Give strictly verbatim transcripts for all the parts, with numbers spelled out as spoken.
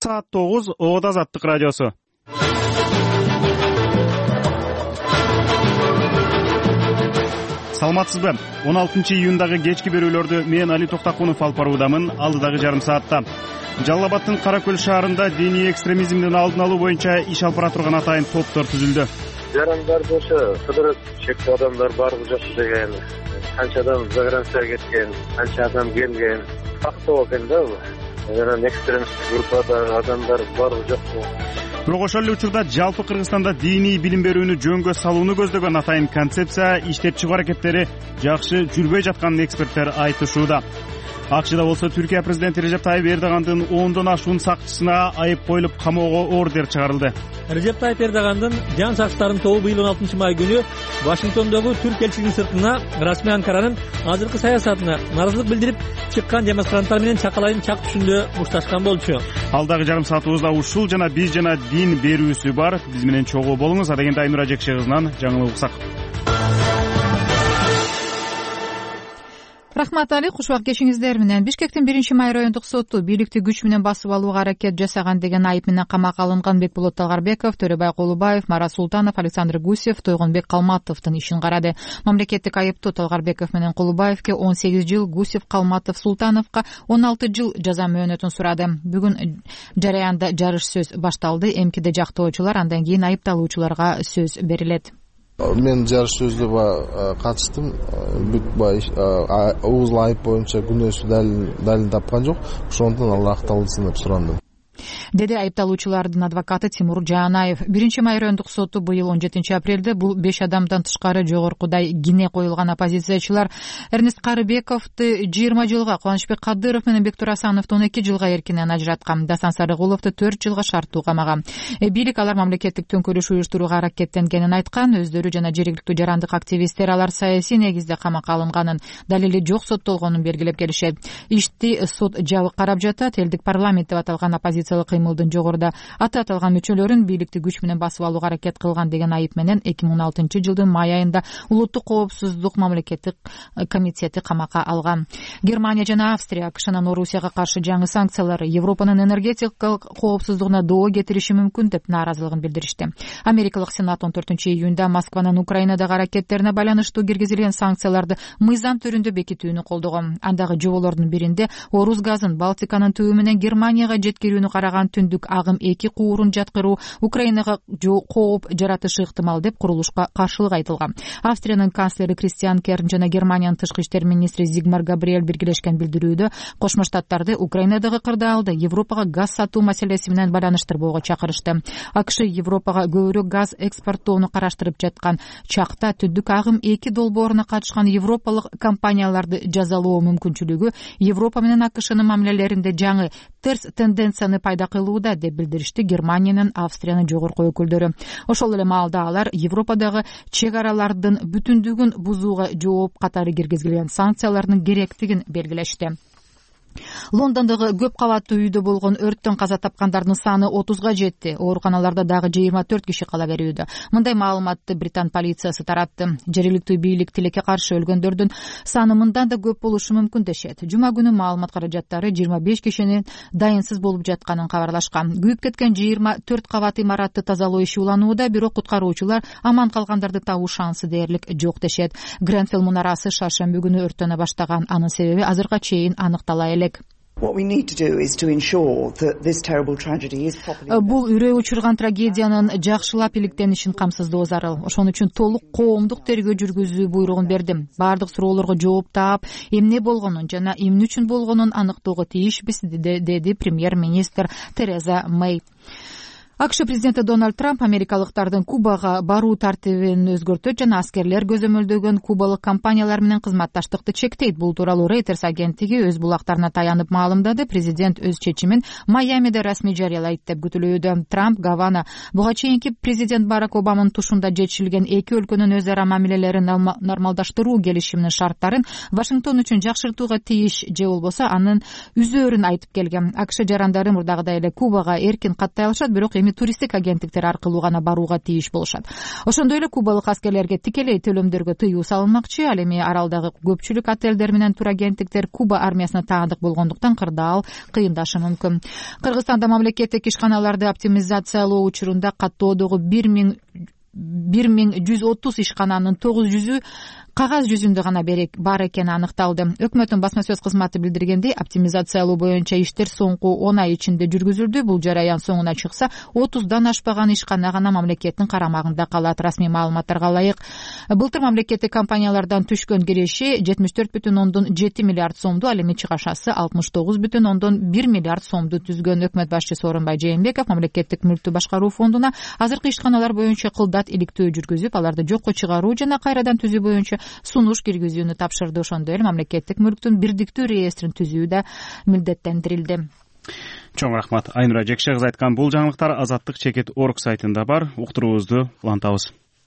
Саат тогуз Ода Азаттык радиосу. Саламатсызбы? он алтынчы июндагы кечки берүүлөрдү мен Али Токтакунов алып баруудамын. Алдыдагы жарым саатта Жалал Абадтын Кара Көл шаарында диний экстремизмдин алдын алуу боюнча иш алып бара турган атайын топтор түзүлдү. Жарандар болсо кыдырып чектүү адамдар барлыгы жок деген, канча адам загранцияга кеткен, канча адам келген. Фактоо экен да бул. Жаран экстремисттик группада адамдар барлыгы жок. Бирок ошол эле учурда жалпы Кыргызстанда диний билим берүүнү жөнгө салууну көздөгөн атайын концепция иштеп чыгуу аракеттери жакшы жүрбөй жатканын эксперттер айтышууда. АКШда болсо Түркия президенти Режеп Тайып Эрдогандын ондон ашуун сакчысына айып коюлуп камоого ордер чыгарылды. Режеп Тайып Эрдогандын жан сакчыларын тобу быйыл он алтынчы май күнү Вашингтондогу Түрк элчилигинин сыртына расмий Анкаранын азыркы саясатына наразылык билдирип чыккан демонстранттар менен чакалайын чак түшүндө мушташкан болчу. Алдагы жарым саатыбызда ушул жана биз жана дин берүүсү бар. Биз менен чогуу болуңуз. Адегенде Айнура Жекше кызынан жаңылык уксак. Рахмат Али, куш убак кешиңиздер менен. Бишкектин биринчи май райондук соту бийликти күч менен басып алууга аракет жасаган деген айып менен камакка алынган Бекболот Талгарбеков, Төрөбай Кулубаев, Марат Султанов, Александр Гусев, Тойгонбек Калматовдун ишин карады. Мамлекеттик айыптоо Талгарбеков менен Кулубаевке он сегиз жыл, Гусев, Калматов, Султановго он алты жыл жаза мөөнөтүн сурады. Бүгүн жараянда жарыш сөз башталды. МКД жактоочулар, андан кийин айыпталуучуларга сөз берилет. Мен жарыш сөздөбө катыштым. Бүт бай угузул айып боюнча күнөөсү далил тапкан жок. Ошондон ал акталсын деп сурандым. Деди айыпталуучулардын адвокаты Тимур Жаанаев. Биринчи май райондук соту быйыл он жетинчи апрелде бул беш адамдан тышкары жогоркудай кине коюлган оппозициячылар Эрнест Карыбековду жыйырма жылга, Кубанычбек Кадыров менен Бектур Асановду он эки жылга эркинен ажыраткан, Дасан Сарыгуловду төрт жылга шарттуу камаган. Бийлик алар мамлекеттик төңкөрүш уюштурууга аракеттенгенин айткан. Өздөрү жана жергиликтүү жарандык активисттер алар саясий негизде камакка алынганын, далили жок соттолгонун белгилеп келишет. Ишти сот жабык карап жатат. Элдик парламент деп аталган оппозициялык кыймылдын жогоруда аты аталган мүчөлөрүн бийликти күч менен басып алууга аракет кылган деген айып менен эки миң он алтынчы жылдын май айында улуттук коопсуздук мамлекеттик комитети камакка алган. Германия жана Австрия АКШнын Орусияга каршы жаңы санкциялары Европанын энергетикалык коопсуздугуна доо кетириши мүмкүн деп нааразылыгын билдиришти. Америкалык Сенат он төртүнчү июнда Москванын Украинадагы аракеттерине байланыштуу киргизилген санкцияларды мыйзам түрүндө бекитүүнү колдогон. Андагы жоболордун биринде Орус газын Балтиканын түбү менен Германияга жеткирүүнү караган түндүк агым эки куурун жаткыруу Украинага кооп жаратышы ыктымал деп курулушка каршылык айтылган. Австриянын канцлери Кристиан Керн жана Германиянын тышкы иштер министри Зигмар Габриэль биргелешкен билдирүүдө Кошмо Штаттарды Украинадагы кырдаалды Европага газ сатуу маселеси менен байланыштырбоого чакырышты. АКШ Европага көбүрөөк газ экспорттоону караштырып жаткан чакта түндүк агым эки долбооруна катышкан европалык компанияларды жазалоо мүмкүнчүлүгү Европа менен АКШнын мамилелеринде жаңы терс тенденцияны пайда кылууда деп билдиришти Германиянын Австриянын жогорку өкүлдөрү. Ошол эле маалда алар Европадагы чек аралардын бүтүндүгүн бузууга жооп катары киргизилген санкциялардын керектигин белгилешти. Лондондогу көп кабаттуу үйдө болгон өрттөн каза тапкандардын саны отузга жетти. Ооруканаларда дагы жыйырма төрт киши кала берүүдө. Мындай маалыматты Британ полициясы таратты. Жергиликтүү бийлик тилекке каршы өлгөндөрдүн саны мындан да көп болушу мүмкүн дешет. Жума күнү маалымат каражаттары жыйырма беш кишинин дайынсыз болуп жатканын кабарлашкан. Күйүп кеткен жыйырма төрт кабат имаратты тазалоо иши уланууда, бирок куткаруучулар аман калгандарды табуу шансы дээрлик жок дешет. Гренфелл мунарасы шаршемби күнү өрттөнө баштаган. Анын себеби азыркыга чейин аныктала элек. Бул үрөй учурган трагедиянын жакшылап иликтенишин камсыздоо зарыл. Ошон үчүн толук коомдук тергөө жүргүзүү буйругун бердим. Бардык суроолорго жооп таап, эмне болгонун жана эмне үчүн болгонун аныктоого тийишпиз, деди премьер-министр Тереза Мэй. АКШ президенти Дональд Трамп америкалыктардын Кубага баруу тартибин өзгөртөт жана аскерлер көзөмөлдөгөн кубалык компаниялар менен кызматташтыкты чектейт. Бул тууралуу Reuters агенттиги өз булактарына таянып маалымдады. Президент өз чечимин Майамиде расмий жарыялайт деп күтүлүүдө. Трамп Гавана буга чейинки президент Барак Обаманын тушунда жетишилген эки өлкөнүн өз ара мамилелерин нормалдаштыруу келишиминин шарттарын Вашингтон үчүн жакшыртууга тийиш же болбосо анын үзөөрүн айтып келген. АКШ жарандары мурдагыдай эле Кубага эркин каттай алышат, бирок эми туристтик агенттиктер аркылуу гана барууга тийиш болушат. Ошондой эле кубалык аскерлерге тикелей төлөмдөргө тыюу салынмакчы. Ал эми аралдагы көпчүлүк отелдер менен турагенттиктер Куба армиясына таандык болгондуктан кырдаал кыйындашы мүмкүн. Кыргызстанда мамлекеттик ишканаларды оптимизациялоо учурунда каттоодогу бир миң жүз отуз ишкананын тогуз жүзү кагаз жүзүндө гана бар экени аныкталды. Өкмөттүн басма сөз кызматы билдиргендей, оптимизациялоо боюнча иштер соңку он ай ичинде жүргүзүлдү. Бул жараян соңуна чыкса отуздан ашпаган ишкана гана мамлекеттин карамагында калат. Расмий маалыматтарга ылайык, былтыр мамлекеттик компаниялардан түшкөн киреши жетимиш төрт бүтүн ондон жети миллиард сомду, ал эми чыгашасы алтымыш тогуз бүтүн ондон бир миллиард сомду түзгөн. Өкмөт башчысы Орунбай Жээнбеков мамлекеттик мүлктү башкаруу фондуна азыркы ишканалар боюнча кылдат иликтөө жүргүзүп, аларды жокко чыгаруу жана кайрадан түзүү боюнча сунуш киргизүүнү тапшырды. Ошондой эле мамлекеттик мүлктүн бирдиктүү реестрин түзүү да милдеттендирилди. Чоң рахмат. Айнура Жекше кызы айткан бул жаңылыктар Азаттык чекит точка орг сайтында бар. Уктуруубузду улантабыз.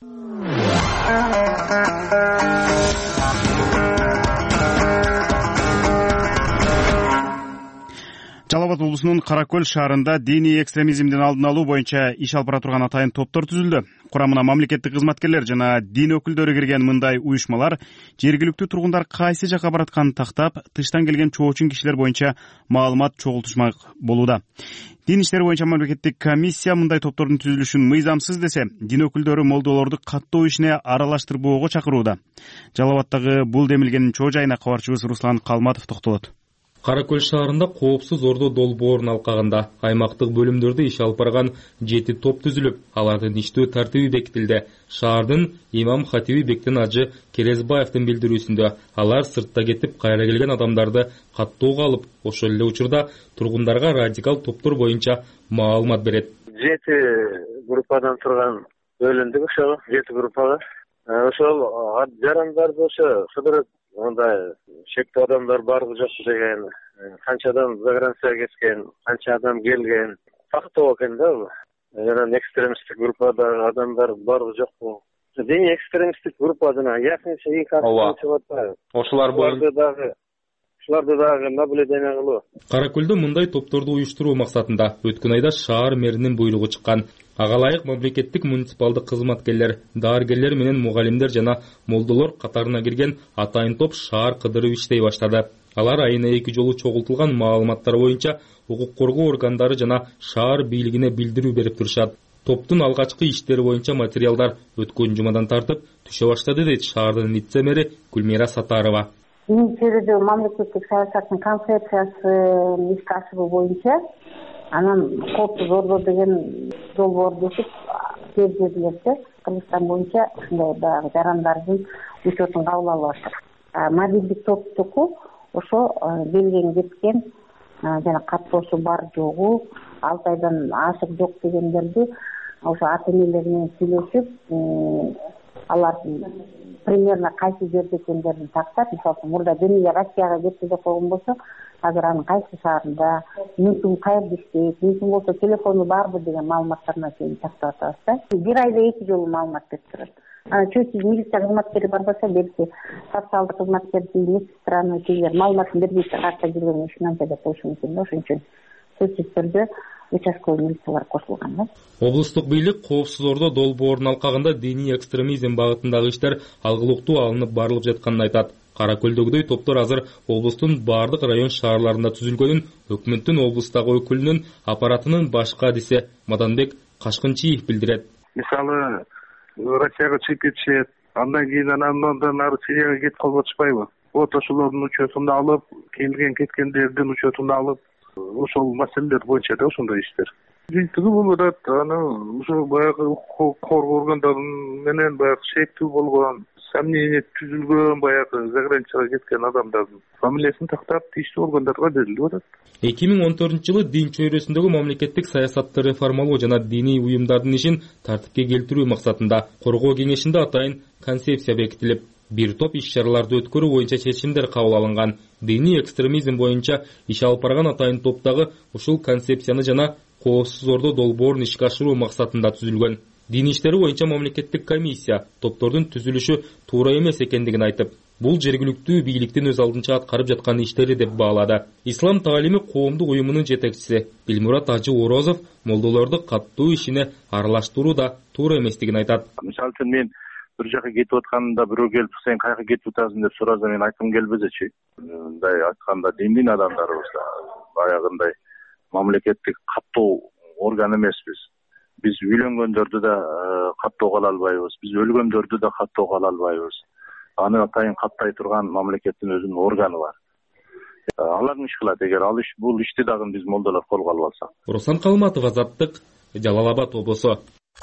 Жалал Абад облусунун Каракөл шаарында диний экстремизмдин алдын алуу боюнча иш алып бара турган атайын топтор түзүлдү. Курамына мамлекеттик кызматкерлер жана дин өкүлдөрү кирген мындай уюшмалар жергиликтүү тургундар кайсы жакка баратканын тактап, тыштан келген чоочун кишилер боюнча маалымат чогултушмак болууда. Дин иштери боюнча мамлекеттик комиссия мындай топтордун түзүлүшүн мыйзамсыз десе, дин өкүлдөрү молдолорду каттоо ишине аралаштырбоого чакырууда. Жалал Абадтагы бул демилгенин чоо жайына кабарчыбыз Руслан Калматов токтолот. Каракөл шаарында коопсуз ордо долбоорун алкагында аймактык бөлүмдөрдө иш алып барган жети топ түзүлүп, алардын иштөө тартиби бекитилди. Шаардын имам хатиби Бектен Ажы Керезбаевдин билдирүүсүндө алар сыртта кетип кайра келген адамдарды каттоого алып, ошол эле учурда тургундарга радикал топтор боюнча маалымат берет. Жети группадан турган бөлүндүк, ошол жети группага. Ошол жарандарды ошо кыдырып, ондай шектүү адамдар барбы жокпу деген, канча адам загранцияга кеткен, канча адам келген, тактоо экен да бул. Жана экстремисттик группада адамдар барбы жокпу? Дини экстремисттик группа жана якынча эки катты чыгып атпайбы? Ошолар боюнча дагы Шуларды дагы наблюдение кылуу. Каракөлдө мындай топторду уюштуруу максатында өткөн айда шаар мэринин буйругу чыккан. Ага ылайык мамлекеттик муниципалдык кызматкерлер, дарыгерлер менен мугалимдер жана молдолор катарына кирген атайын топ шаар кыдырып иштей баштады. Алар айына эки жолу чогултулган маалыматтар боюнча укук коргоо органдары жана шаар бийлигине билдирүү берип турушат. Топтун алгачкы иштери боюнча материалдар өткөн жумадан тартып түшө баштады, дейт шаардын вице-мэри Гүлмира Сатарова. Инициирде мамлекеттик саясаттын концепциясын ишке ашыруу боюнча анан коопсуз ордо деген долбоорду өтүп кээ жерлерде Кыргызстан боюнча ушундай баягы жарандардын учетун кабыл алып атат. Мобилдик топтуку ошо келген кеткен жана каттоосу бар жогу, алты айдан ашык жок дегендерди ошо ата энелери менен сүйлөшүп, алар примерно кайсы жерде экендерин тактап, мисалы мурда Дениге Россияга кетти деп койгон болсо, азыр анын кайсы шаарында, мүмкүн каерде иштейт, мүмкүн болсо телефону барбы деген маалыматтарына чейин тактап атабыз да. Бир айда эки жолу маалымат берип турат. Анан чөйсүз милиция кызматкери барбаса, берсе социалдык кызматкер, медсестраны кийер маалыматын бербей картта жүргөн ушунча деп коюшу мүмкүн да. Ошон үчүн сөзсүз түрдө участкалык милициялар кошулган да. Облустук бийлик коопсуз ордо долбоорунун алкагында диний экстремизм багытындагы иштер алгылыктуу алынып барылып жатканын айтат. Каракөлдөгүдөй топтор азыр облустун бардык район шаарларында түзүлгөнүн өкмөттүн облустагы өкүлүнүн аппаратынын баш кадиси Маданбек Кашкынчиев билдирет. Мисалы, Россияга чыгып кетишет, андан кийин андан ары Сирияга кетип калып атышпайбы? Вот ошолордун учетун алып, келген кеткендердин учетун алып, ошол маселелер боюнча да ошондой иштер. Жыйынтыгы болуп атат, аны ошо баягы коргоо органдары менен баягы шектүү болгон, сомнение түзүлгөн баягы заграничага кеткен адамдардын фамилиясын тактап тийиштүү органдарга берилип атат. эки миң он төртүнчү жылы дин чөйрөсүндөгү мамлекеттик саясатты реформалоо жана диний уюмдардын ишин тартипке келтирүү максатында коргоо кеңешинде атайын концепция бекитилип, бир топ иш-чараларды өткөрүү боюнча чечимдер кабыл алынган. Диний экстремизм боюнча иш алып барган атайын топтагы ушул концепцияны жана коопсуз ордо долбоорун ишке ашыруу максатында түзүлгөн. Дин иштери боюнча мамлекеттик комиссия топтордун түзүлүшү туура эмес экендигин айтып, Бул жергиликтүү бийликтин өз алдынча аткарып жаткан иштери деп баалады. Ислам таалими коомдук уюмунун жетекчиси Билмурат Ажы Орозов молдолорду каттуу ишине аралаштыруу да туура эместигин айтат. Мисалы үчүн мен бир жака кетип атканда бирөө келип сен кайга кетип атасың деп сураса мен айткым келбесечи. Мындай айтканда диндин адамдарыбыз да баягындай мамлекеттик каттоо орган эмеспиз. Биз үйлөнгөндөрдү да каттоо кыла албайбыз. Биз өлгөндөрдү да каттоо кыла албайбыз. Аны атайын каттай турган мамлекеттин өзүнүн органы бар. Алар иш кылат эгер ал иш бул ишти дагы биз молдолор колго алып алсак. Руслан Калматов, Азаттык, Жалал Абад облусу.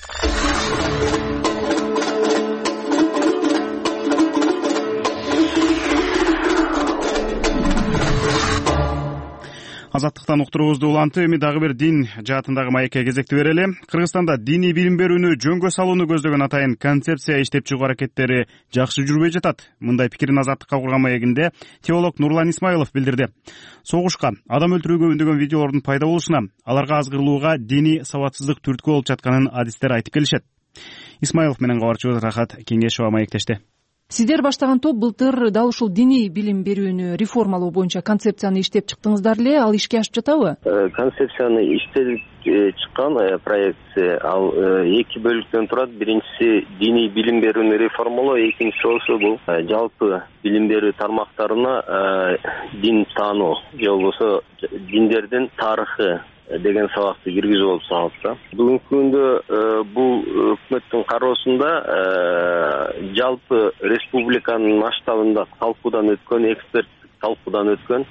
Азаттыктан уктуруубузду улантып, эми дагы бир дин жаатындагы маекке кезекти берели. Кыргызстанда диний билим берүүнү жөнгө салууну көздөгөн атайын концепция иштеп чыгуу аракеттери жакшы жүрбөй жатат. Мындай пикирин Азаттыкка курган маегинде теолог Нурлан Исмайлов билдирди. Согушка, адам өлтүрүүгө үндөгөн видеолордун пайда болушуна, аларга азгырылууга диний сабатсыздык түрткү болуп жатканын адистер айтып келишет. Исмайлов менен кабарчыбыз Рахат Кеңешова маектешти. Сиздер баштаган топ былтыр дал ушул диний билим берүүнү реформалоо боюнча концепцияны иштеп чыктыңыздар эле, ал ишке ашып жатабы? Концепцияны иштелип чыккан проекция ал эки бөлүктөн турат. Биринчиси диний билим берүүнү реформалоо, экинчиси болсо бул жалпы билим берүү тармактарына дин таануу же болбосо диндердин тарыхы деген сабакты киргизүү болуп саналат. Бүгүнкү күндө бул өкмөттүн кароосунда жалпы республиканын масштабында талкуудан өткөн, эксперттик талкуудан өткөн.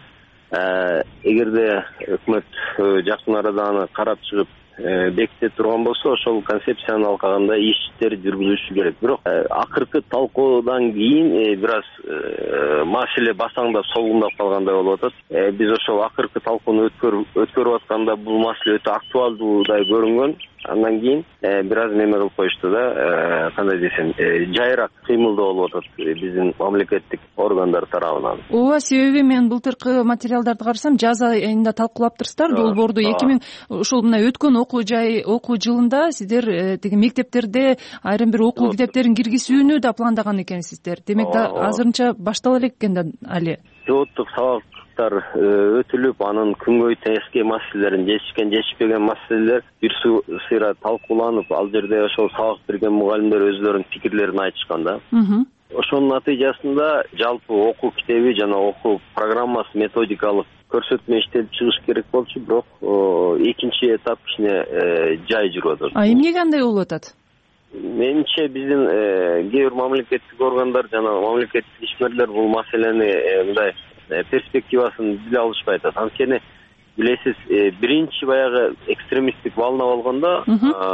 Эгерде өкмөт жакын арада аны карап чыгып беките турган болсо, ошол концепцияны алкаганда иштер жүргүзүшү керек. Бирок акыркы талкуудан кийин бир аз маселе басаңдап, солгундап калгандай болуп атат. Биз ошол акыркы талкууну өткөрүп атканда бул маселе өтө актуалдуудай көрүнгөн. Андан кийин бир аз неме кылып коюшту да, кандай десем, жайыраак кыймылдоо болуп атат биздин мамлекеттик органдар тарабынан. Ооба, себеби мен былтыркы материалдарды карасам, жаз айында талкуулаптырсыздар долбоорду. эки миң ушул мына өткөн окуу жай окуу жылында сиздер тиги мектептерде айрым бир окуу китептерин киргизүүнү да пландаган экенсиздер. Демек да азырынча баштала элек экен да али. Пилоттук сабактар өтүлүп, анын күнгөй тескей маселелерин, жетишкен жетишпеген маселелер бир сыйра талкууланып, ал жерде ошол сабак берген мугалимдер өзлөрүнүн пикирлерин айтышкан да. Ошонун натыйжасында жалпы окуу китеби жана окуу программасы методикалык көрсөтмө иштелип чыгыш керек болчу, бирок экинчи этап кичине жай жүрүп атат. А эмнеге андай болуп атат? Менимче биздин кээ бир мамлекеттик органдар жана мамлекеттик ишмерлер бул маселени мындай перспективасын биле алышпай атат. Анткени билесиз, биринчи баягы экстремисттик волна болгондо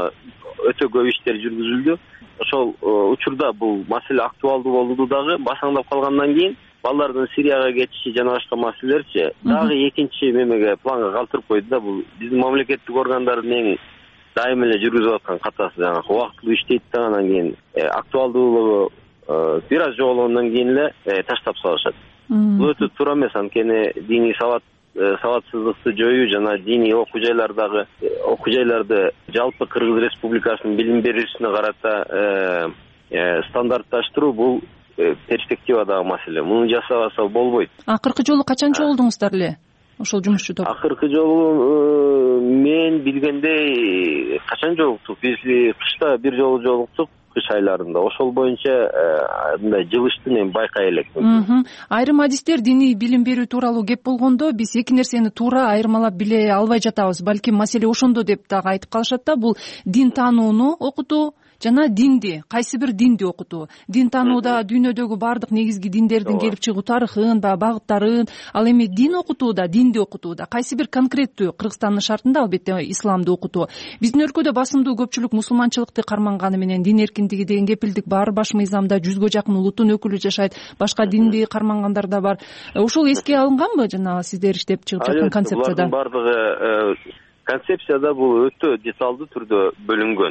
өтө көп иштер жүргүзүлдү. Ошол учурда бул маселе актуалдуу болду дагы, басаңдап калгандан кийин балдардын Сирияга кетиши жана башка маселелерчи дагы экинчи мемеге планга калтырып койду да. Бул биздин мамлекеттик органдардын эң дайым эле жүргүзүп аткан катасы, жана убактылуу иштейт да, анан кийин актуалдуулугу бир аз жоголгондон кийин эле таштап салышат. Бул өтө туура эмес, анткени диний сабат сабатсыздыкты жоюу жана диний окуу жайлардагы окуу жайларды жалпы Кыргыз Республикасынын билим берүүсүнө карата стандартташтыруу бул перспективадагы маселе. Муну жасабаса болбойт. Акыркы жолу качан чогулдуңуздар эле ошол жумушчу топ? Акыркы жолу мен билгендей качан жолуктук? Биз кышта бир жолу жолуктук, кыш айларында. Ошол боюнча мындай жылышты мен байкай элекмин. Айрым адистер диний билим берүү тууралуу кеп болгондо биз эки нерсени туура айырмалап биле албай жатабыз. Балким маселе ошондо деп дагы айтып калышат да. Бул дин таанууну окутуу жана динди, кайсы бир динди окутуу. Дин таанууда дүйнөдөгү баардык негизги диндердин келип чыгуу тарыхын, багыттарын, ал эми дин окутууда, динди окутууда кайсы бир конкреттүү Кыргызстандын шартында албетте исламды окутуу. Биздин өлкөдө басымдуу көпчүлүк мусулманчылыкты карманганы менен дин эркиндиги деген кепилдик бар. Баш мыйзамда жүзгө жакын улуттун өкүлү жашайт, башка динди кармангандар да бар. Ушул эске алынганбы жана сиздер иштеп чыгып жаткан концепцияда? Бардыгы концепцияда бул өтө деталдуу түрдө бөлүнгөн.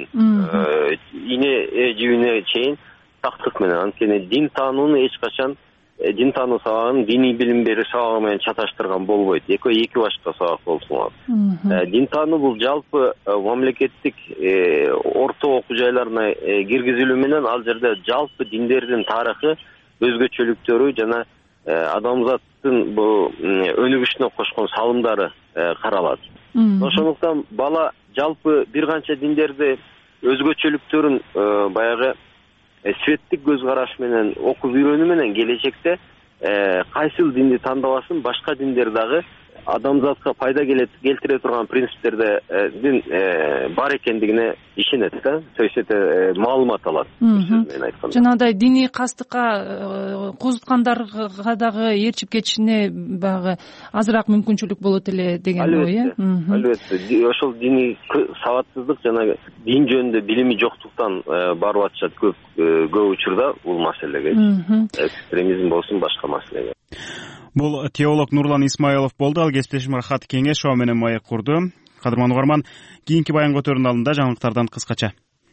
Ине жибине чейин тактык менен. Анткени дин таанууну эч качан дин таануу сабагын диний билим берүү сабагы менен чаташтырган болбойт. Экөө эки башка сабак болуп саналат. Дин таануу бул жалпы мамлекеттик орто окуу жайларына киргизилүү менен ал жерде жалпы диндердин тарыхы өзгөчөлүктөрү жана адамзаттын бул өнүгүшүнө кошкон салымдары каралат. Ошондуктан бала жалпы бир канча диндерди өзгөчөлүктөрүн баягы светтик көз караш менен окуп үйрөнүү менен келечекте кайсыл динди тандабасын башка диндер дагы адамзатка пайда келтире турган принциптердин бар экендигине ишенет да. То есть это маалымат алат. Жанагындай диний кастыкка козуткандарга дагы ээрчип кетишине баягы азыраак мүмкүнчүлүк болот эле деген ой э. Албетте. Ошол диний сабатсыздык жана дин жөнүндө билими жоктуктан барып атышат көп көп учурда бул маселеге. Экстремизм болсун, башка маселеге. Бул теолог Нурлан Исмаилов болду. Ал кесиптешим Рахат Кеңешова менен маек курду. Кадырман угарман, кийинки баян көтөрүүнүн алдында жаңылыктардан кыскача.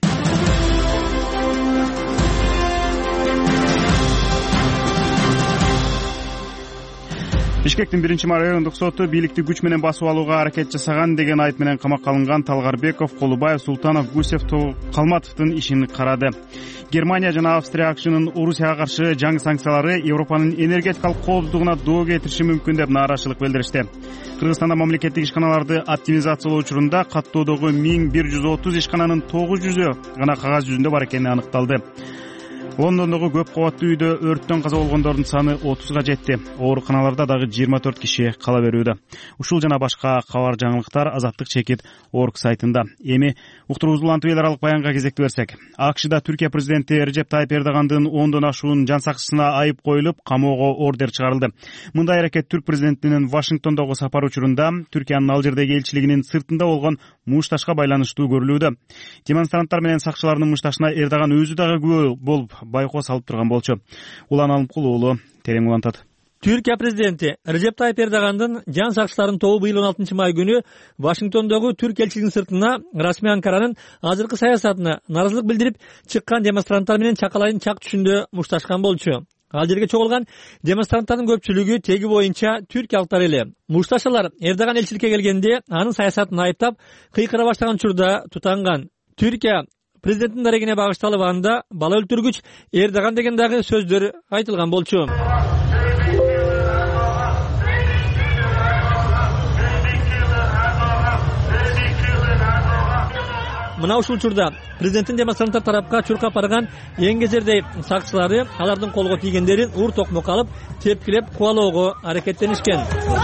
Бишкектин биринчи райондук соту бийликти күч менен басып алууга аракет жасаган деген айып менен камакка алынган Талгарбеков, Колубаев, Султанов, Гусев, Калматовдун ишин карады. Германия жана Австрия акшынын Орусияга каршы жаңы санкциялары Европанын энергетикалык коопсуздугуна доо кетириши мүмкүн деп нааразычылык билдиришти. Кыргызстанда мамлекеттик ишканаларды оптимизациялоо учурунда каттоодогу миң бир жүз отуз ишкананын тогуз жүзү гана кагаз жүзүндө бар экени аныкталды. Лондондогу көп кабаттуу үйдө өрттөн каза болгондордун саны отузга жетти. Ооруканаларда дагы жыйырма төрт киши кала берүүдө. Ушул жана башка кабар жаңылыктар Азаттык чекит орг сайтында. Эми уктуруубузду улантып эл аралык баянга кезекти берсек. АКШда Түркия президенти Режеп Тайып Эрдогандын ондон ашуун жан сакчысына айып коюлуп, камоого ордер чыгарылды. Мындай аракет түрк президентинин Вашингтондогу сапар учурунда Түркиянын Алжирдеги элчилигинин сыртында болгон мушташка байланыштуу көрүлүүдө. Демонстранттар менен сакчылардын мушташына Эрдоган өзү дагы күбө болуп байкоо салып турган болчу. Улан Алымкул уулу терең улантат. Түркия президенти Режеп Тайып Эрдогандын жан сакчыларынын тобу быйыл он алтынчы май күнү Вашингтондогу түрк элчилигинин сыртына расмий Анкаранын азыркы саясатына нааразылык билдирип чыккан демонстранттар менен чакалайдын чак түшүндө мушташкан болчу. Ал жерге чогулган демонстранттардын көпчүлүгү теги боюнча түркиялыктар эле. Мушташалар Эрдоган элчиликке келгенде анын саясатын айыптап кыйкыра баштаган учурда тутанган. Түркия президенттин дарегине багышталып анда бала өлтүргүч Эрдоган деген дагы сөздөр айтылган болчу. Мына ушул учурда президенттин демонстранттар тарапка чуркап барган эң кезердей сакчылары алардын колго тийгендерин ур токмок алып тепкилеп кубалоого аракеттенишкен.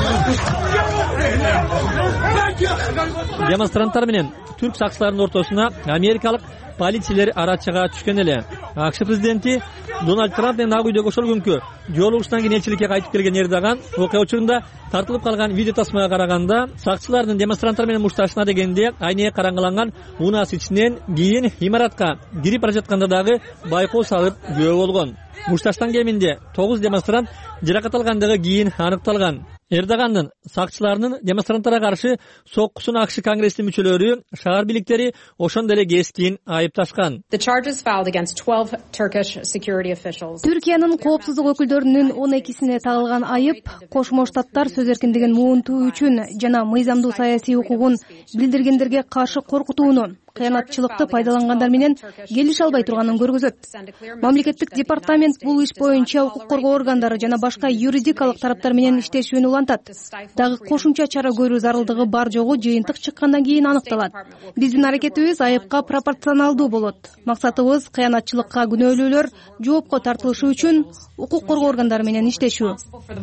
Демонстранттар менен түрк сакчыларынын ортосуна америкалык полициялер арачыга түшкөн эле. АКШ президенти Дональд Трамп менен ак үйдөгү ошол күнкү жолугушуудан кийин элчиликке кайтып келген Эрдоган окуя учурунда тартылып калган видео тасмага караганда сакчылардын демонстранттар менен мушташына дегенде айнеге караңгыланган унаасы ичинен кийин имаратка кирип бара жатканда дагы байкоо салып күбө болгон. Мушташтан кеминде тогуз демонстрант жаракат алгандыгы кийин аныкталган. Эрдогандын сакчыларынын демонстранттарга каршы соккусун АКШ конгресстин мүчөлөрү шаар бийликтери ошондой эле кескин айыпташкан. Түркиянын коопсуздук өкүлдөрүнүн он экисине тагылган айып Кошмо Штаттар сөз эркиндигин муунтуу үчүн жана мыйзамдуу саясий укугун билдиргендерге каршы коркутууну, кыянатчылыкты пайдалангандар менен келише албай турганын көргөзөт. Мамлекеттик департамент бул иш боюнча укук коргоо органдары жана башка юридикалык тараптар менен иштешүүнү улантат. Дагы кошумча чара көрүү зарылдыгы бар жогу жыйынтык чыккандан кийин аныкталат. Биздин аракетибиз айыпка пропорционалдуу болот. Максатыбыз кыянатчылыкка күнөөлүүлөр жоопко тартылышы үчүн укук коргоо органдары менен иштешүү.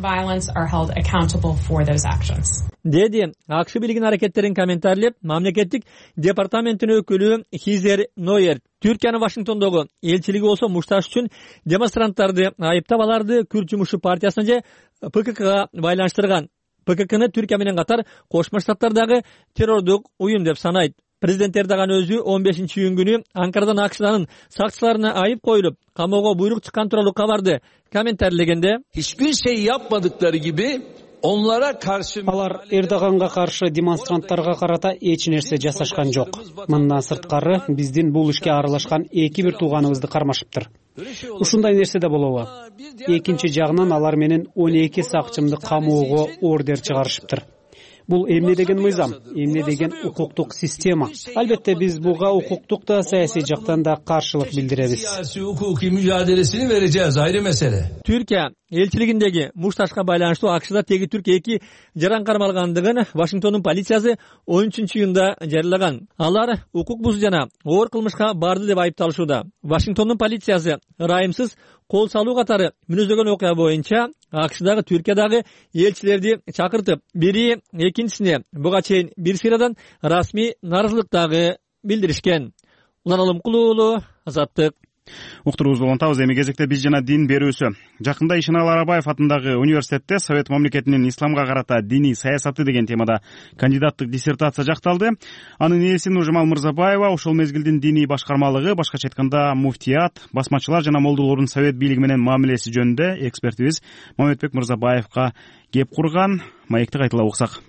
Деди АКШ бийлигинин аракеттерин комментарлеп, мамлекеттик департаменттин өкүлү Хизер Нойер Түркиянын Вашингтондогу элчилиги болсо мушташ үчүн демонстранттарды айыптап аларды Күрд жумушчу партиясына же ПККга байланыштырган. ПККны Түркия менен катар Кошмо Штаттардагы террордук уюм деп санайт. Президент Эрдоган өзү он бешинчи июнь күнү Анкарадан АКШнын сакчыларына айып коюлуп, камоого буйрук чыккан тууралуу кабарды комментарлегенде, hiçbir şey yapmadıkları gibi onlara karşı алар Эрдоганга каршы демонстранттарга карата эч нерсе жасашкан жок. Мындан сырткары биздин бул ишке аралашкан эки бир тууганыбызды кармашыптыр. Ушундай нерсе да болобу. Экинчи жагынан алар менен он эки сакчымды камоого ордер чыгарышыптыр. бул эмне деген мыйзам, эмне деген укуктук система? Албетте биз буга укуктук да саясий жактан да каршылык билдиребиз. Siyasi hukuki mücadelesini vereceğiz, ayrı mesele. Türkiye элчилигиндеги мушташка байланыштуу акшда теги түрк эки жаран кармалгандыгын Вашингтондун полициясы он үчүнчү июнда жарыялаган. Алар укук бузуу жана оор кылмышка барды деп айыпталышууда. Вашингтондун полициясы ырайымсыз кол салуу катары мүнөздөгөн окуя боюнча акшдагы Түркиядагы элчилерди чакыртып, бири экинчисине буга чейин бир сыйрадан расмий нааразылык дагы билдиришкен. Улан Алымкулуу уулу, Азаттык. Уктуруубузду улантабыз. Эми кезекте биз жана дин берүүсү. Жакында Ишеналы Арабаев атындагы университетте Совет мамлекетинин исламга карата диний саясаты деген темада кандидаттык диссертация жакталды. Анын ээси Нуржамал Мырзабаева ошол мезгилдин диний башкармалыгы, башкача айтканда муфтият, басмачылар жана молдолордун совет бийлиги менен мамилеси жөнүндө экспертибиз Мамедбек Мырзабаевга кеп курган. Маекти кайталап уксак.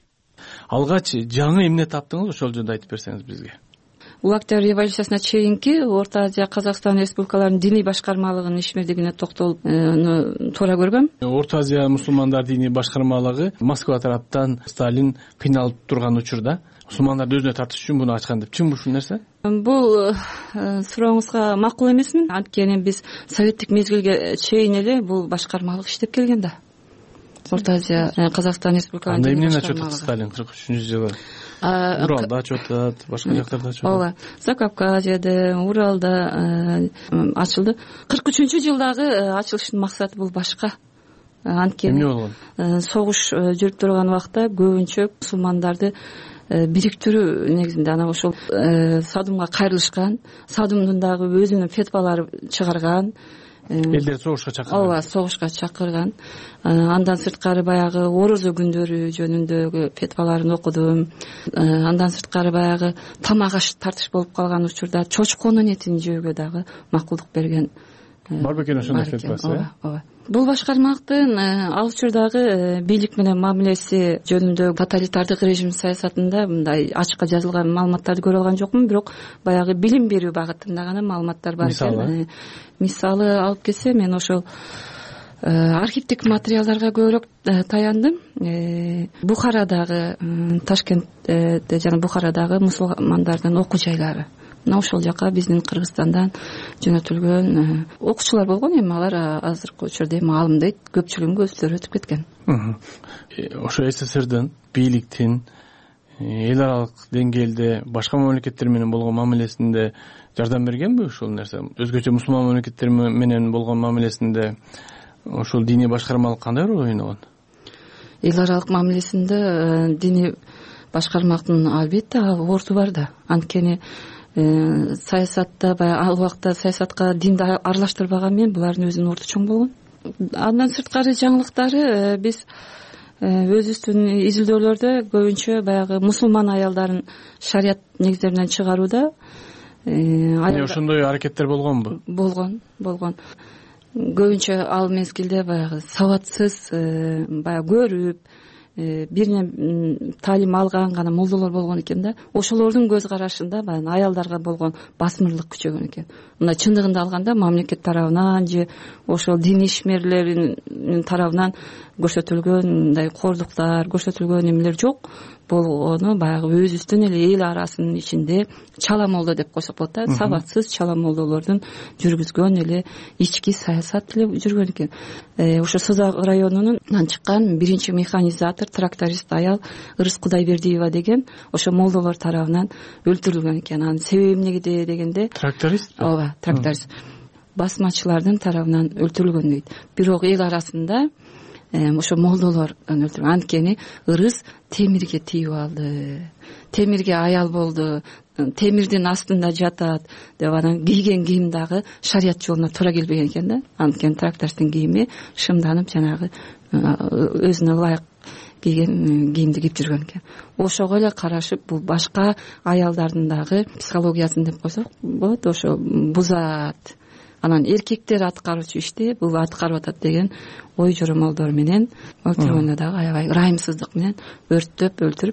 Алгач жаңы эмне таптыңыз, ошол жөнүндө айтып берсеңиз бизге. Октябрь революциясына чейинки Орто Азия Казакстан республикаларынын диний башкармалыгынын ишмердигине токтолуп туура көргөм. Орто Азия мусулмандар диний башкармалыгы Москва тараптан Сталин кыйналып турган учурда мусулмандарды өзүнө тартыш үчүн буну ачкан деп. Чынбы ушул нерсе? Бул сурооңузга макул эмесмин. Анткени биз советтик мезгилге чейин эле бул башкармалык иштеп келген да. Орто Азия Казакстан республикаларынын диний башкармалыгы. Анда эмне отурат Сталин кырк үчүнчү жылы? Уралда ачылат, башка жактарда ачылат. Ооба, Закавказьеде, Уралда ачылды. кырк үчүнчү жылдагы ачылыштын максаты бул башка. Анткени эмне болгон? Согуш жүрүп турган убакта көбүнчө мусулмандарды бириктирүү негизинде анан ошол Садумга кайрылышкан, Садумдун дагы өзүнүн фетвалары чыгарган. Элдерди согушка чакырган. Ооба, согушка чакырган. Андан сырткары баягы орозо күндөрү жөнүндөгү фетваларын окудум. Андан сырткары баягы тамак аш тартыш болуп калган учурда чочконун этин жөөгө дагы макулдук берген. Бар бекен ошондой фетвасы, э? Ооба. Бул башкармалыктын ал учурдагы бийлик менен мамилеси жөнүндө тоталитардык режим саясатында мындай ачыкка жазылган маалыматтарды көрө алган жокмун, бирок баягы билим берүү багытында гана маалыматтар бар экен. Мисалы алып келсе, мен ошол архивдик материалдарга көбүрөөк таяндым. Бухарадагы, Ташкентте жана Бухарадагы мусулмандардын окуу жайлары. Мына ошол жака биздин Кыргызстандан жөнөтүлгөн окуучулар болгон, эми алар азыркы учурда эми маалым дейт, көпчүлүгүн көздөр өтүп кеткен. Ошо СССРдин бийликтин эл аралык деңгээлде башка мамлекеттер менен болгон мамилесинде жардам бергенби ушул нерсе? Өзгөчө мусулман мамлекеттер менен болгон мамилесинде ошол диний башкармалык кандай роль ойногон? Эл аралык мамилесинде диний башкармалыктын албетте орду бар да. Анткени саясатта баягы ал убакта саясатка динди аралаштырбаган мен булардын өзүнүн орду чоң болгон. Андан сырткары жаңылыктары биз өзүбүздүн изилдөөлөрдө көбүнчө баягы мусулман аялдарын шарият негиздеринен чыгарууда ошондой аракеттер болгонбу? Болгон, болгон. Көбүнчө ал мезгилде баягы сабатсыз, баягы көрүп, бирине таалим алган гана молдолор болгон экен да. Ошолордун көз карашында баягы аялдарга болгон басмырлык күчөгөн экен. Мына чындыгында алганда мамлекет тарабынан же ошол дин ишмерлеринин тарабынан көрсөтүлгөн мындай кордуктар, көрсөтүлгөн эмелер жок. Болгону баягы өзүбүздүн эле эл арасынын ичинде чала молдо деп койсок болот да. Сабатсыз чала молдолордун жүргүзгөн эле ички саясат эле жүргөн экен. Ошо Созак районунан чыккан биринчи механизатор, тракторист аял Ырыс Кудайбердиева деген ошо молдолор тарабынан өлтүрүлгөн экен. Анын себеби эмнеде дегенде тракторист? Ооба, тракторист. Басмачылардын тарабынан өлтүрүлгөн дейт. Бирок эл арасында ошо молдолор өлтүргөн. Анткени Ырыс темирге тийип алды. Темирге аял болду. Темирдин астында жатат деп анан кийген кийим дагы шарият жолуна туура келбеген экен да. Анткени трактористтин кийими шымданып жанагы өзүнө ылайык кийген кийимди кийип жүргөн экен. Ошого эле карашып бул башка аялдардын дагы психологиясын деп койсок болот, ошо бузат. Анан эркектер аткаруучу ишти бул аткарып атат деген ой жоромолдор менен өлтүргөндө дагы аябай ырайымсыздык менен өрттөп өлтүрүп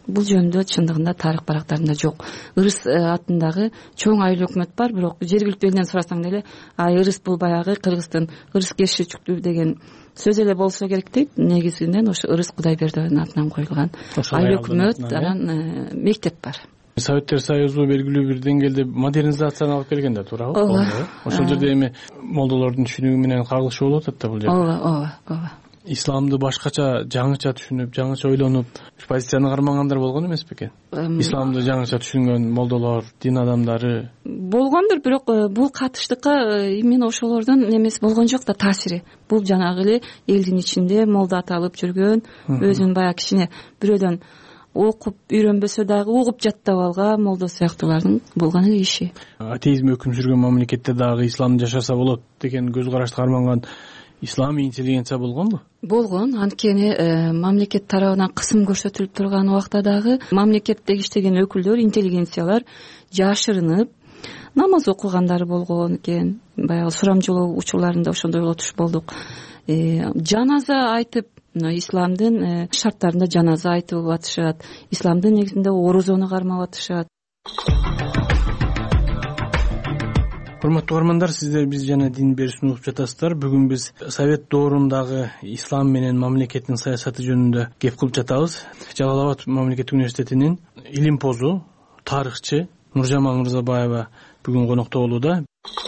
бул жөнүндө чындыгында тарых барактарында жок. Ырыс атындагы чоң айыл өкмөт бар, бирок жергиликтүү элден сурасаң деле ай ырыс бул баягы Кыргыздын ырыс кешичүктүү деген сөз эле болсо керек дейт. Негизинен ошо ырыс Кудайбердиевдин атынан коюлган айыл өкмөт, анан мектеп бар. Советтер Союзу белгилүү бир деңгээлде модернизацияны алып келген да, туурабы? Ооба. Ошол жерде эми молдолордун түшүнүгү менен кагылышуу болуп атат да бул жерде. Ооба, ооба, ооба. Исламды башкача, жаңыча түшүнүп, жаңыча ойлонуп, позицияны кармагандар болгон эмес бекен? Исламды жаңыча түшүнгөн молдолор, дин адамдары болгондур, бирок бул катыштыкка именно ошолордун эмеси болгон жок да, таасири. Бул жанагы эле элдин ичинде молдо аталып жүргөн, өзүн баягы кичине бирөөдөн окуп үйрөнбөсө дагы угуп жаттап алган молдо сыяктуулардын болгон эле иши. Атеизм өкүм сүргөн мамлекетте дагы исламды жашаса болот деген көз карашты карманган исламий интеллигенция болгонбу? Болгон. Анткени мамлекет тарабынан кысым көрсөтүлүп турган убакта дагы мамлекетте иштеген өкүлдөр, интеллигенциялар жашырынып намаз окугандары болгон экен. Баягы сурамжылоо учурларында ошондой туш болдук. Жаназа айтып, исламдын шарттарында жаназа айтып атышат, исламдын негизинде орозону кармап атышат. Урматтуу угармандар, сиздер биз жана дин берүүсүн угуп жатасыздар. Бүгүн биз Совет доорундагы ислам менен мамлекеттин саясаты жөнүндө кеп кылып жатабыз. Жалал Абад мамлекеттик университетинин илимпозу, тарыхчы Нуржамал Мырзабаева бүгүн конокто болууда.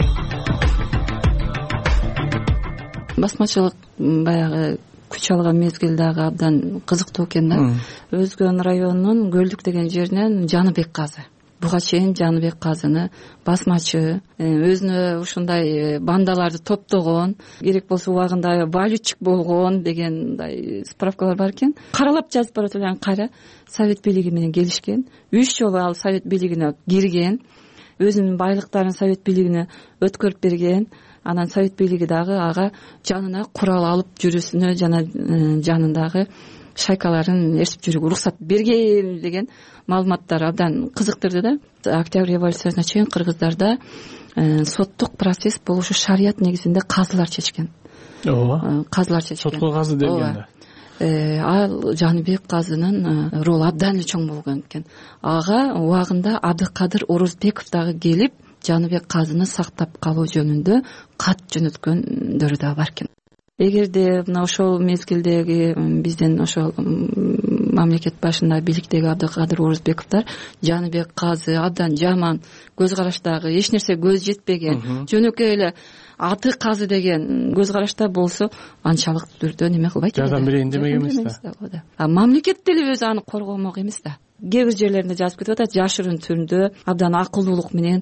Басмачылык баягы күч алган мезгил дагы абдан кызыктуу экен да. Өзгөн районунун Көлдүк деген жеринен Жаныбек казы. Буга чейин Жаныбек казыны басмачы, өзүнө ушундай бандаларды топтогон, керек болсо убагында валютчик болгон деген мындай справкалар бар экен. Каралап жазып барат элем, кайра Совет бийлиги менен келишкен. Үч жолу ал Совет бийлигине кирген, өзүнүн байлыктарын Совет бийлигине өткөрүп берген. Анан Совет бийлиги дагы ага жанына курал алып жүрүүсүнө жана жанындагы шайкаларын ээрчип жүрүүгө уруксат берген деген маалыматтар абдан кызыктырды да. Октябрь революциясына чейин кыргыздарда соттук процесс болушу шарият негизинде казылар чечкен. Ооба. Казылар чечкен. Сотко казы деген да. Ал Жаныбек казынын ролу абдан эле чоң болгон экен. Ага убагында Абдыкадыр Орозбеков дагы келип, Жаныбек казыны сактап калуу жөнүндө кат жөнөткөндөрү да бар экен. Эгерде мына ошол мезгилдеги биздин ошол мамлекет башында бийликтеги Абдыкадыр Орозбековдор Жаныбек казы абдан жаман көз караштагы, эч нерсе көз жетпеген, жөнөкөй эле аты казы деген көз карашта болсо анчалык түрдө неме кылбайт. Жардам берейин демеген эмес да. А мамлекет деле өзү аны коргомок эмес да. Кээ бир жерлеринде жазып кетип атат, жашырын түрдө абдан акылдуулук менен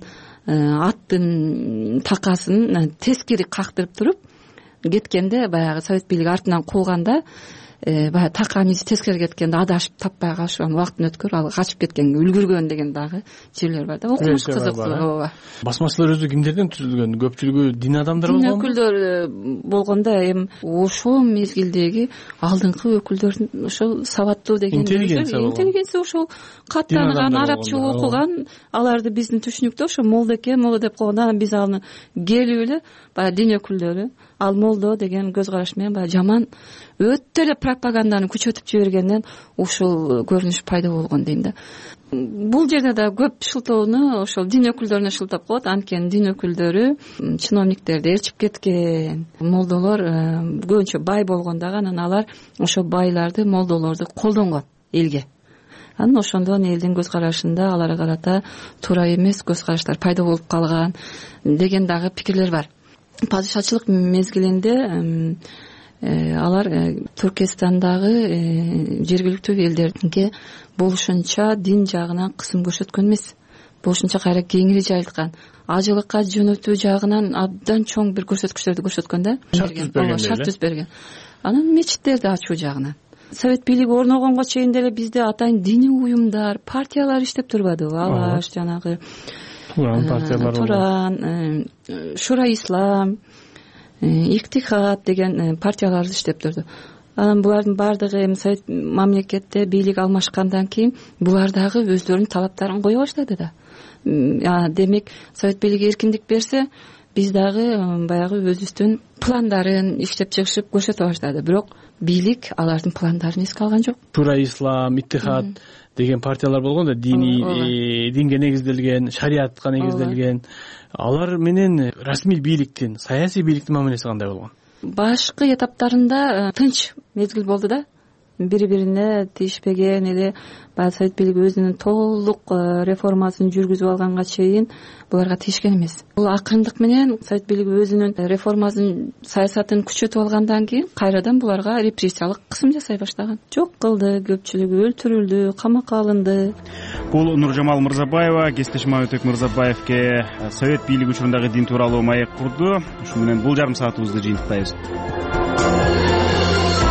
аттын такасын тескери кактырып туруп кеткенде, баягы Совет бийлиги артынан кууганда, баягы таканын изи тескери кеткенде адашып таппай калышып, анан убакытын өткөрүп ал качып кеткен, үлгүргөн деген дагы жерлер бар да. Окумуш кызыктуу. Ооба. Басмачылар өзү кимдерден түзүлгөн? Көпчүлүгү дин адамдары болгонбу? Дин өкүлдөр болгондо эми ошол мезгилдеги алдыңкы өкүлдөрдүн ошол сабаттуу деген интеллигенция ошол каттанган, арабча окуган, аларды биздин түшүнүктө ошо молдоке, молдо деп койгондо анан биз аны келип эле баягы дин өкүлдөрү ал молдо деген көз караш менен баягы жаман өтө эле пропаганданы күчөтүп жибергенден ушул көрүнүш пайда болгон дейм да. Бул жерде да көп шылтоону ошол дин өкүлдөрүнө шылтап коет. Анткени дин өкүлдөрү чиновниктерди ээрчип кеткен. Молдолор көбүнчө бай болгон дагы, анан алар ошо байларды, молдолорду колдонгон элге. Анан ошондон элдин көз карашында аларга карата туура эмес көз караштар пайда болуп калган деген дагы пикирлер бар. Падышачылык мезгилинде алар Түркистандагы жергиликтүү элдерге болушунча дин жагынан кысым көрсөткөн эмес, болушунча кайра кеңири жайылткан, ажылыкка жөнөтүү жагынан абдан чоң бир көрсөткүчтөрдү көрсөткөн да. Шарт түзүп берген. Анан мечиттерди ачуу жагынан Совет бийлиги орногонго чейин деле бизде атайын диний уюмдар, партиялар иштеп турбадыбы? Алаш, жанагы Туран партиялары, Туран, Шура Ислам, Иктихад деген партиялар иштеп турду. Анан булардын бардыгы эми Совет мамлекетте бийлик алмашкандан кийин булар дагы өздөрүнүн талаптарын кое баштады да. Демек, Совет бийлиги эркиндик берсе, биз дагы баягы өзүбүздүн пландарын иштеп чыгышып көрсөтө баштады. Бирок бийлик алардын пландарын эске алган жок. Шура Ислам, Иттихад деген партиялар болгон да, диний динге негизделген, шариатка негизделген. Алар менен расмий бийликтин, саясий бийликтин мамилеси кандай болгон? Башкы этаптарында тынч мезгил болду да, бири бирине тийишпеген эле. Баягы совет бийлиги өзүнүн толук реформасын жүргүзүп алганга чейин буларга тийишкен эмес. Бул акырындык менен совет бийлиги өзүнүн реформасын, саясатын күчөтүп алгандан кийин кайрадан буларга репрессиялык кысым жасай баштаган. Жок кылды, көпчүлүгү өлтүрүлдү, камакка алынды. Бул Нуржамал Мырзабаева, кесиптешим Мамытбек Мырзабаевке совет бийлиги учурундагы дин тууралуу маек курду. Ушу менен бул жарым саатыбызды жыйынтыктайбыз.